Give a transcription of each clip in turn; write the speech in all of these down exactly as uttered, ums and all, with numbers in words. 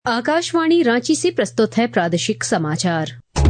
आकाशवाणी रांची से प्रस्तुत है प्रादेशिक समाचार।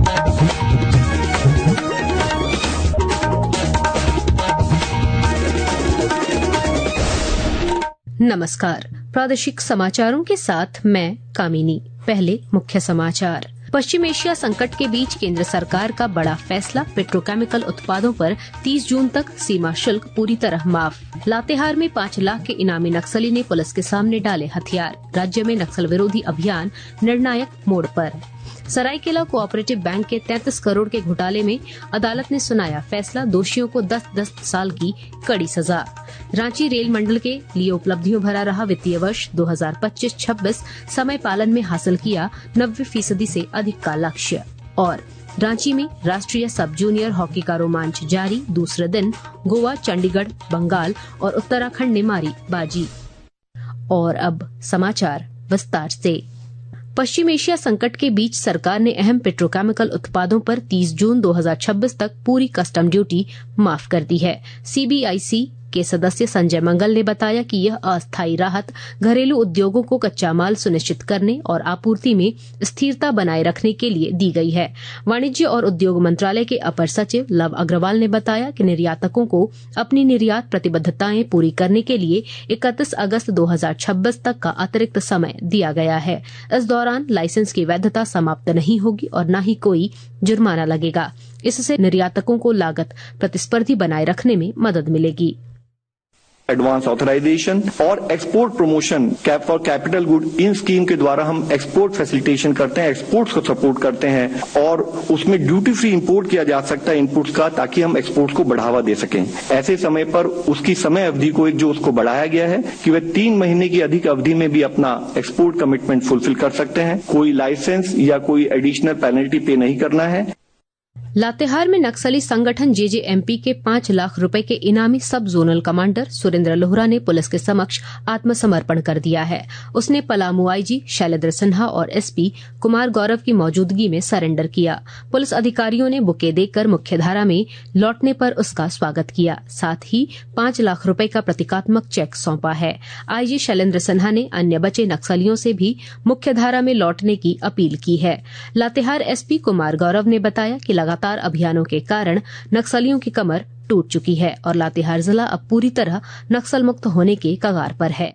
नमस्कार, प्रादेशिक समाचारों के साथ मैं कामिनी। पहले मुख्य समाचार। पश्चिम एशिया संकट के बीच केंद्र सरकार का बड़ा फैसला, पेट्रोकेमिकल उत्पादों पर तीस जून तक सीमा शुल्क पूरी तरह माफ। लातेहार में पाँच लाख के इनामी नक्सली ने पुलिस के सामने डाले हथियार। राज्य में नक्सल विरोधी अभियान निर्णायक मोड़ पर। सरायकेला कोऑपरेटिव बैंक के तैंतीस करोड़ के घोटाले में अदालत ने सुनाया फैसला, दोषियों को दस दस साल की कड़ी सजा। रांची रेल मंडल के लिए उपलब्धियों भरा रहा वित्तीय वर्ष दो हज़ार पच्चीस छब्बीस, समय पालन में हासिल किया नब्बे फीसदी से अधिक का लक्ष्य। और रांची में राष्ट्रीय सब जूनियर हॉकी का रोमांच जारी, दूसरे दिन गोवा, चंडीगढ़, बंगाल और उत्तराखंड ने मारी बाजी। और अब समाचार विस्तार से। पश्चिम एशिया संकट के बीच सरकार ने अहम पेट्रोकेमिकल उत्पादों पर तीस जून दो हज़ार छब्बीस तक पूरी कस्टम ड्यूटी माफ कर दी है। सीबीआईसी के सदस्य संजय मंगल ने बताया कि यह अस्थायी राहत घरेलू उद्योगों को कच्चा माल सुनिश्चित करने और आपूर्ति में स्थिरता बनाए रखने के लिए दी गई है। वाणिज्य और उद्योग मंत्रालय के अपर सचिव लव अग्रवाल ने बताया कि निर्यातकों को अपनी निर्यात प्रतिबद्धताएं पूरी करने के लिए इकतीस अगस्त दो हज़ार छब्बीस तक का अतिरिक्त समय दिया गया है। इस दौरान लाइसेंस की वैधता समाप्त नहीं होगी और न ही कोई जुर्माना लगेगा। इससे निर्यातकों को लागत प्रतिस्पर्धी बनाए रखने में मदद मिलेगी। एडवांस ऑथराइजेशन और export promotion cap for capital good, इन स्कीम के द्वारा हम एक्सपोर्ट फैसिलिटेशन करते हैं, एक्सपोर्ट्स को सपोर्ट करते हैं और उसमें ड्यूटी फ्री इंपोर्ट किया जा सकता है इनपुट्स का, ताकि हम एक्सपोर्ट्स को बढ़ावा दे सकें। ऐसे समय पर उसकी समय अवधि को एक जो उसको बढ़ाया गया है कि वह तीन महीने की अधिक अवधि में भी अपना एक्सपोर्ट कमिटमेंट फुलफिल कर सकते हैं। कोई लाइसेंस या कोई एडिशनल पेनल्टी पे नहीं करना है। लातेहार में नक्सली संगठन जेजेएमपी के पाँच लाख रुपए के इनामी सब जोनल कमांडर सुरेंद्र लोहरा ने पुलिस के समक्ष आत्मसमर्पण कर दिया है। उसने पलामू आईजी शैलेंद्र सिन्हा और एसपी कुमार गौरव की मौजूदगी में सरेंडर किया। पुलिस अधिकारियों ने बुके देकर मुख्यधारा में लौटने पर उसका स्वागत किया, साथ ही पाँच लाख रुपए का प्रतीकात्मक चेक सौंपा है। आईजी शैलेंद्र सिन्हा ने अन्य बचे नक्सलियों से भी मुख्यधारा में लौटने की अपील की है। लातेहार एसपी कुमार गौरव ने बताया कि लगातार अभियानों के कारण नक्सलियों की कमर टूट चुकी है और लातेहार जिला अब पूरी तरह नक्सल मुक्त होने के कगार पर है।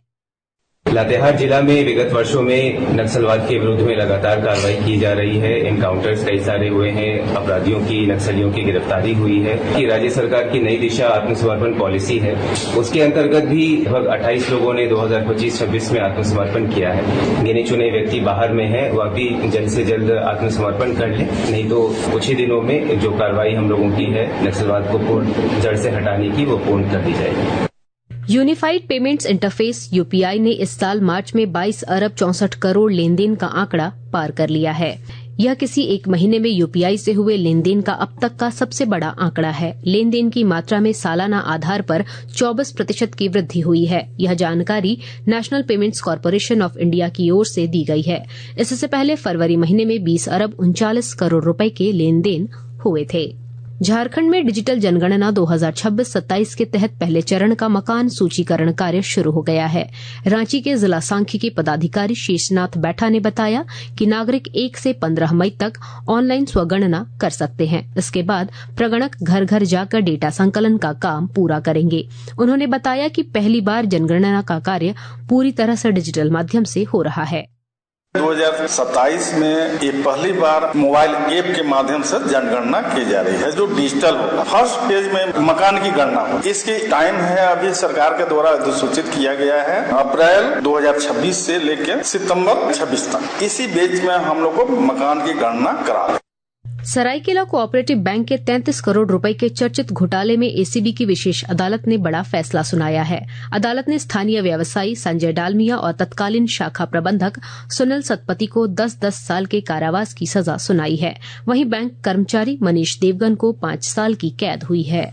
लातेहार जिला में विगत वर्षों में नक्सलवाद के विरुद्ध में लगातार कार्रवाई की जा रही है। एनकाउंटर्स कई सारे हुए हैं, अपराधियों की, नक्सलियों की गिरफ्तारी हुई है। कि राज्य सरकार की नई दिशा आत्मसमर्पण पॉलिसी है, उसके अंतर्गत भी लगभग अट्ठाईस लोगों ने दो हज़ार पच्चीस छब्बीस में आत्मसमर्पण किया है। गिने चुने व्यक्ति बाहर में है, वह भी जल्द से जल्द आत्मसमर्पण कर ले, नहीं तो कुछ ही दिनों में जो कार्रवाई हम लोगों की है नक्सलवाद को पूर्ण जड़ से हटाने की, वो पूर्ण कर दी जाएगी। यूनिफाइड पेमेंट्स इंटरफेस यूपीआई ने इस साल मार्च में बाईस अरब चौसठ करोड़ लेन देन का आंकड़ा पार कर लिया है। यह किसी एक महीने में यूपीआई से हुए लेन देन का अब तक का सबसे बड़ा आंकड़ा है। लेन देन की मात्रा में सालाना आधार पर चौबीस प्रतिशत की वृद्धि हुई है। यह जानकारी National Payments Corporation of India की ओर से दी गई है। इससे पहले फरवरी महीने में बीस अरब उनचालीस करोड़ रुपए के लेन देन हुए थे। झारखंड में डिजिटल जनगणना दो हज़ार छब्बीस सत्ताईस के तहत पहले चरण का मकान सूचीकरण कार्य शुरू हो गया है। रांची के जिला सांख्यिकी पदाधिकारी शेषनाथ बैठा ने बताया कि नागरिक एक से पंद्रह मई तक ऑनलाइन स्वगणना कर सकते हैं। इसके बाद प्रगणक घर घर जाकर डेटा संकलन का काम पूरा करेंगे। उन्होंने बताया कि पहली बार जनगणना का कार्य पूरी तरह से डिजिटल माध्यम से हो रहा है। दो हज़ार सत्ताईस में ये पहली बार मोबाइल ऐप के माध्यम से जनगणना की जा रही है, जो डिजिटल होगा। फर्स्ट फेज में मकान की गणना हो, इसकी टाइम है अभी सरकार के द्वारा अधिसूचित किया गया है अप्रैल दो हज़ार छब्बीस से लेकर सितंबर छब्बीस तक। इसी बेच में हम लोग को मकान की गणना करा रहे। सरायकेला कोऑपरेटिव बैंक के तैंतीस करोड़ रुपए के चर्चित घोटाले में एसीबी की विशेष अदालत ने बड़ा फैसला सुनाया है। अदालत ने स्थानीय व्यवसायी संजय डालमिया और तत्कालीन शाखा प्रबंधक सुनील सतपति को दस दस साल के कारावास की सजा सुनाई है। वहीं बैंक कर्मचारी मनीष देवगन को पांच साल की कैद हुई है।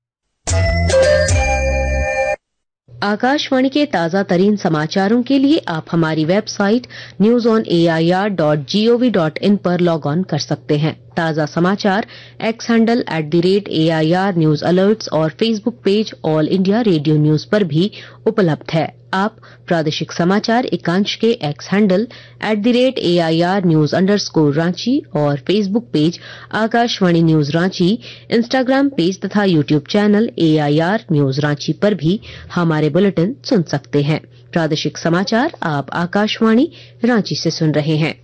आकाशवाणी के ताजा तरीन समाचारों के लिए आप हमारी website news on A I R dot G O V dot in पर लॉग ऑन कर सकते हैं। ताजा समाचार X handle at the rate A I R news alerts और Facebook page All India Radio News पर भी उपलब्ध है। आप प्रादेशिक समाचार एकांश के X handle at the rate A I R news underscore Ranchi और Facebook page Akashvani news Ranchi, Instagram page तथा YouTube channel A I R news Ranchi पर भी हमारे बुलेटिन सुन सकते हैं। प्रादेशिक समाचार आप आकाशवाणी रांची से सुन रहे हैं।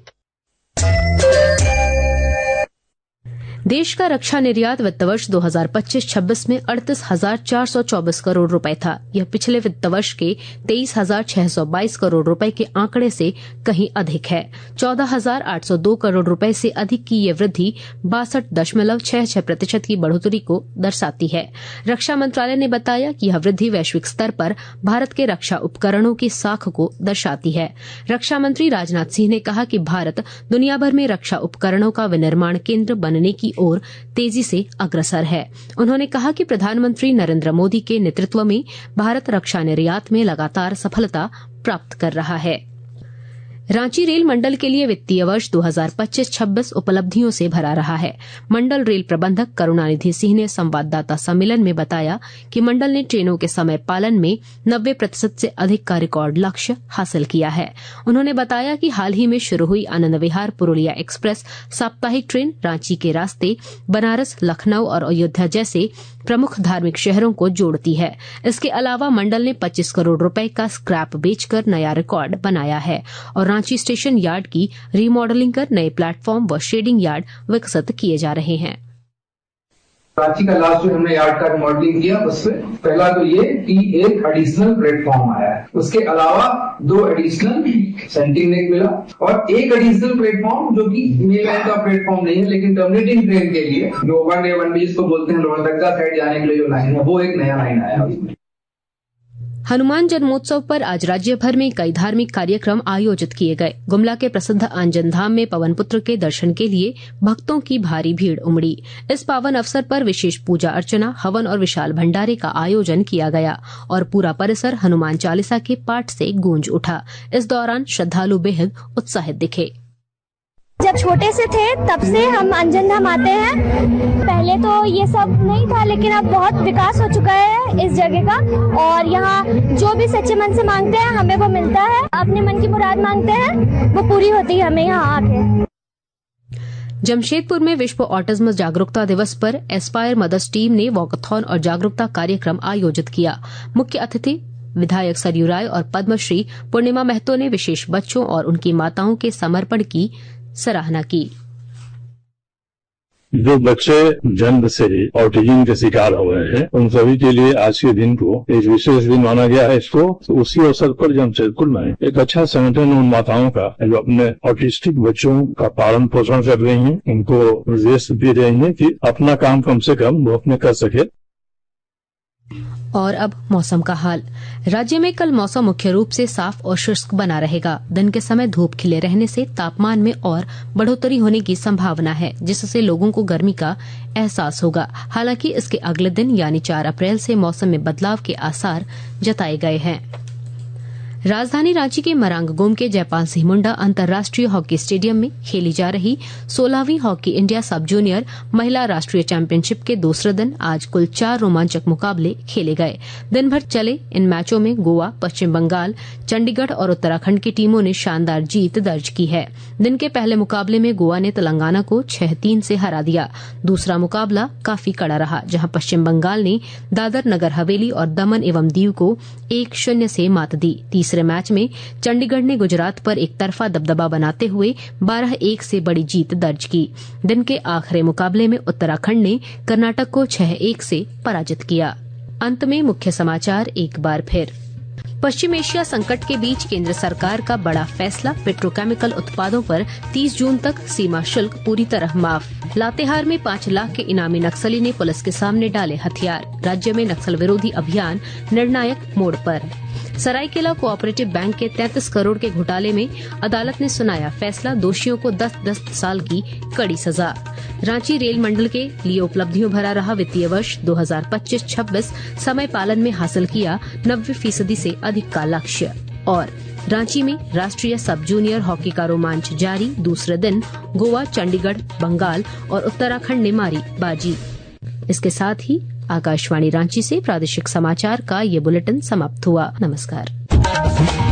देश का रक्षा निर्यात वित्त वर्ष दो हज़ार पच्चीस छब्बीस में अड़तीस हजार चार सौ चौबीस करोड़ रुपए था। यह पिछले वित्त वर्ष के तेईस हजार छह सौ बाईस करोड़ रुपए के आंकड़े से कहीं अधिक है। चौदह हजार आठ सौ दो करोड़ रुपए से अधिक की ये वृद्धि बासठ दशमलव छह छह प्रतिशत की बढ़ोतरी को दर्शाती है। रक्षा मंत्रालय ने बताया कि यह वृद्धि वैश्विक स्तर पर भारत के रक्षा उपकरणों की साख को दर्शाती है। रक्षा मंत्री राजनाथ सिंह ने कहा कि भारत दुनिया भर में रक्षा उपकरणों का विनिर्माण केंद्र बनने की और तेजी से अग्रसर है। उन्होंने कहा कि प्रधानमंत्री नरेंद्र मोदी के नेतृत्व में भारत रक्षा निर्यात में लगातार सफलता प्राप्त कर रहा है। रांची रेल मंडल के लिए वित्तीय वर्ष दो हज़ार पच्चीस छब्बीस उपलब्धियों से भरा रहा है। मंडल रेल प्रबंधक करुणानिधि सिंह ने संवाददाता सम्मेलन में बताया कि मंडल ने ट्रेनों के समय पालन में नब्बे प्रतिशत से अधिक का रिकॉर्ड लक्ष्य हासिल किया है। उन्होंने बताया कि हाल ही में शुरू हुई आनंद विहार पुरुलिया एक्सप्रेस साप्ताहिक ट्रेन रांची के रास्ते बनारस, लखनऊ और अयोध्या जैसे प्रमुख धार्मिक शहरों को जोड़ती है। इसके अलावा मंडल ने पच्चीस करोड़ रुपए का स्क्रैप बेचकर नया रिकॉर्ड बनाया है और रांची स्टेशन यार्ड की रीमॉडलिंग कर नए प्लेटफॉर्म व शेडिंग यार्ड विकसित किए जा रहे हैं। रांची का लास्ट जो हमने यार्ड का मॉडलिंग किया उसमें पहला तो ये कि एक एडिशनल प्लेटफॉर्म आया है, उसके अलावा दो एडिशनल सेंटिंग नेक मिला और एक एडिशनल प्लेटफॉर्म जो कि मेन लाइन का प्लेटफॉर्म नहीं है लेकिन टर्मिनेटिंग ट्रेन के लिए जो वन ए वन बी इसको बोलते हैं लोहरदगा साइड जाने के लिए जो लाइन है वो एक नया लाइन आया उसमें। हनुमान जन्मोत्सव पर आज राज्य भर में कई धार्मिक कार्यक्रम आयोजित किए गए। गुमला के प्रसिद्ध आंजन धाम में पवन पुत्र के दर्शन के लिए भक्तों की भारी भीड़ उमड़ी। इस पावन अवसर पर विशेष पूजा अर्चना, हवन और विशाल भंडारे का आयोजन किया गया और पूरा परिसर हनुमान चालीसा के पाठ से गूंज उठा। इस दौरान श्रद्धालु बेहद उत्साहित दिखे। जब छोटे से थे तब से हम अंजन धाम आते हैं। पहले तो ये सब नहीं था लेकिन अब बहुत विकास हो चुका है इस जगह का और यहाँ जो भी सच्चे मन से मांगते हैं हमें वो मिलता है। अपने मन की मुराद मांगते हैं वो पूरी होती है हमें यहाँ आके। जमशेदपुर में विश्व ऑटिज्म जागरूकता दिवस पर एस्पायर मदर्स टीम ने वॉकथॉन और जागरूकता कार्यक्रम आयोजित किया। मुख्य अतिथि विधायक सरयू राय और पद्मश्री पूर्णिमा महतो ने विशेष बच्चों और उनकी माताओं के समर्पण की सराहना की। जो बच्चे जन्म से ऑटिज्म के शिकार हो रहे हैं उन सभी के लिए आज के दिन को एक विशेष दिन माना गया है। इसको उसी अवसर पर जमशेदपुर में एक अच्छा संगठन उन माताओं का जो अपने ऑटिस्टिक बच्चों का पालन पोषण कर रही हैं उनको निर्देश दे रही हैं कि अपना काम कम से कम वो अपने कर सके। और अब मौसम का हाल। राज्य में कल मौसम मुख्य रूप से साफ और शुष्क बना रहेगा। दिन के समय धूप खिले रहने से तापमान में और बढ़ोतरी होने की संभावना है जिससे लोगों को गर्मी का एहसास होगा। हालांकि इसके अगले दिन यानी चार अप्रैल से मौसम में बदलाव के आसार जताए गए हैं। राजधानी रांची के मरांगगोम के जयपाल सिंह मुंडा अंतर्राष्ट्रीय हॉकी स्टेडियम में खेली जा रही सोलहवीं हॉकी इंडिया सब जूनियर महिला राष्ट्रीय चैंपियनशिप के दूसरे दिन आज कुल चार रोमांचक मुकाबले खेले गए। दिन भर चले इन मैचों में गोवा, पश्चिम बंगाल, चंडीगढ़ और उत्तराखंड की टीमों ने शानदार जीत दर्ज की है। दिन के पहले मुकाबले में गोवा ने तेलंगाना को छह तीन से हरा दिया। दूसरा मुकाबला काफी कड़ा रहा जहां पश्चिम बंगाल ने दादर, नगर हवेली और दमन एवं दीव को एक शून्य से मात दी। तीसरे मैच में चंडीगढ़ ने गुजरात पर एक तरफा दबदबा बनाते हुए बारह एक से बड़ी जीत दर्ज की। दिन के आखिरी मुकाबले में उत्तराखंड ने कर्नाटक को छह एक से पराजित किया। अंत में मुख्य समाचार एक बार फिर। पश्चिम एशिया संकट के बीच केंद्र सरकार का बड़ा फैसला, पेट्रोकेमिकल उत्पादों पर तीस जून तक सीमा शुल्क पूरी तरह माफ। लातेहार में पाँच लाख के इनामी नक्सली ने पुलिस के सामने डाले हथियार। राज्य में नक्सल विरोधी अभियान निर्णायक मोड़ पर। सरायकेला कोऑपरेटिव बैंक के तैंतीस करोड़ के घोटाले में अदालत ने सुनाया फैसला, दोषियों को दस दस साल की कड़ी सजा। रांची रेल मंडल के लिए उपलब्धियों भरा रहा वित्तीय वर्ष दो हज़ार पच्चीस छब्बीस, समय पालन में हासिल किया नब्बे फीसदी से अधिक का लक्ष्य। और रांची में राष्ट्रीय सब जूनियर हॉकी का रोमांच जारी, दूसरे दिन गोवा, चंडीगढ़, बंगाल और उत्तराखंड ने मारी बाजी। इसके साथ ही आकाशवाणी रांची से प्रादेशिक समाचार का ये बुलेटिन समाप्त हुआ। नमस्कार।